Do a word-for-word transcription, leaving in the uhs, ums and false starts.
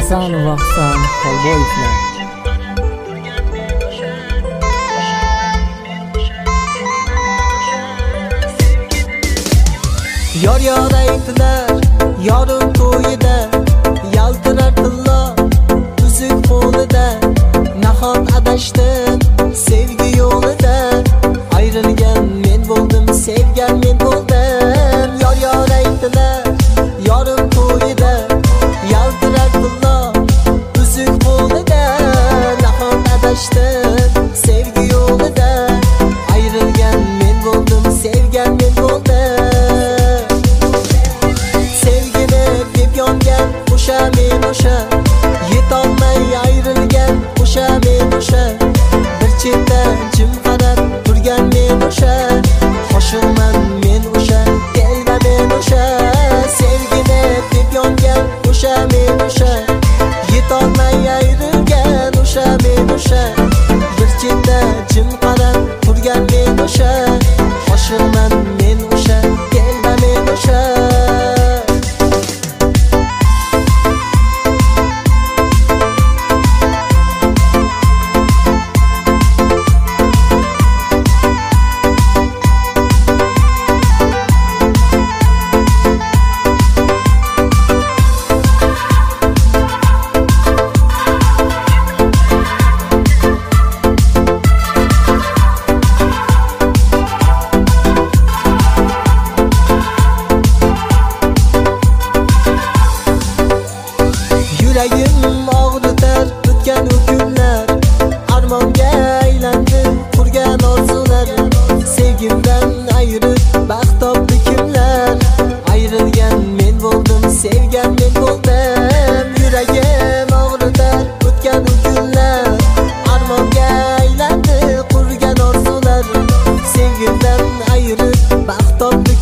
Hasan va Husan Xolboyevlar. Yor yor aytdilar, yorim to'yida, yaltirar tilla uzuk qo'lida. Nahot adashdim sevgi yo'lida, ayrilgan men bo'ldim, sevgan men bo'ldim. Yor yor aytdilar, yorim to'yida, yaltirar tilla uzuk qo'lida. Nahot adashdim sevgi yo'lida, ayrilgan men bo'ldim, sevgan men bo'ldim. O'sha men o'sha, yetolmay ayrilgan o'sha men o'sha, bir chetda jim qarab turgan men o'sha, qo'shilman men o'sha, telba men o'sha. Sevgini deb yongan o'sha men o'sha, yetolmay ayrilgan o'sha men o'sha, bir chetda jim qarab turgan men o'sha, qo'shilman men o'sha, telba men o'sha. Yuragim og'ritar o'tgan u kunlar, armonga aylandi qurgan orzular. Sevgimdan ayrib baxt topdi kimlar, ayrilgan men bo'ldim, sevgan men bo'ldim. Yuragim og'ritar o'tgan u kunlar, armonga aylandi qurgan orzular. Sevgimdan ayrib baxt topdi